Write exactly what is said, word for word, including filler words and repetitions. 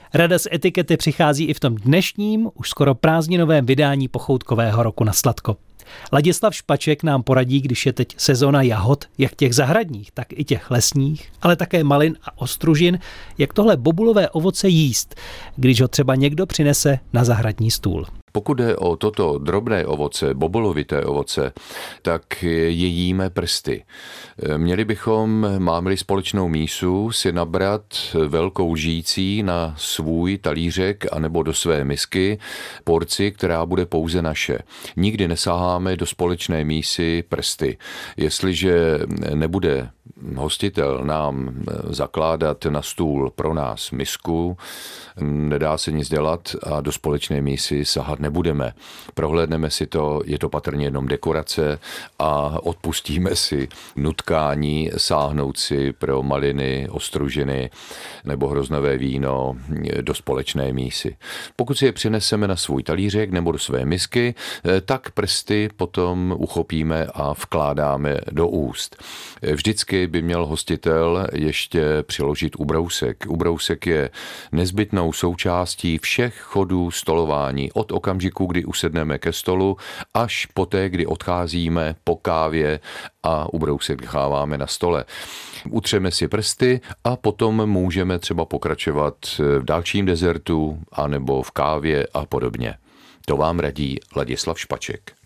Rada z etikety přichází i v tom dnešním, už skoro prázdninovém vydání pochoutkového roku na sladko. Ladislav Špaček nám poradí, když je teď sezona jahod, jak těch zahradních, tak i těch lesních, ale také malin a ostružin, jak tohle bobulové ovoce jíst, když ho třeba někdo přinese na zahradní stůl. Pokud jde o toto drobné ovoce, bobolovité ovoce, tak je jíme prsty. Měli bychom, máme-li společnou mísu, si nabrat velkou lžící na svůj talířek anebo do své misky porci, která bude pouze naše. Nikdy nesaháme do společné mísy prsty. Jestliže nebude hostitel nám zakládat na stůl pro nás misku, nedá se nic dělat a do společné mísy sahat nebudeme. Prohlédneme si to, je to patrně jenom dekorace a odpustíme si nutkání sáhnout si pro maliny, ostružiny nebo hroznové víno do společné mísy. Pokud si je přineseme na svůj talířek nebo do své misky, tak prsty potom uchopíme a vkládáme do úst. Vždycky by měl hostitel ještě přiložit ubrousek. Ubrousek je nezbytnou součástí všech chodů stolování od okamžiku, kdy usedneme ke stolu, až poté, kdy odcházíme po kávě a ubrousek necháváme na stole. Utřeme si prsty a potom můžeme třeba pokračovat v dalším dezertu anebo v kávě a podobně. To vám radí Ladislav Špaček.